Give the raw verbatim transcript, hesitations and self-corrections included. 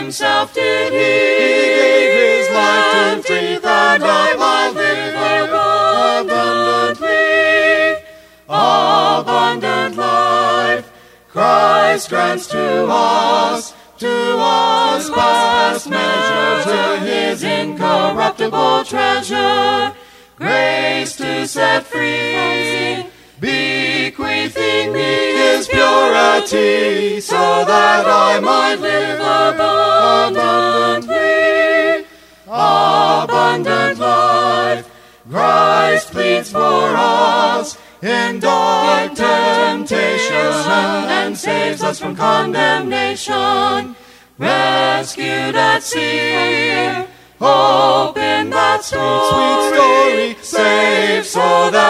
himself did he, he gave his life to free that I might live abundantly. Abundant life Christ grants to us, to us past measure, to his incorruptible treasure, grace to set free, bequeathing me his purity, so that I might live abundantly. Abundant life Christ pleads for us in dark temptation, and saves us from condemnation. Rescued at sea, hope in that sweet, sweet story, saved so that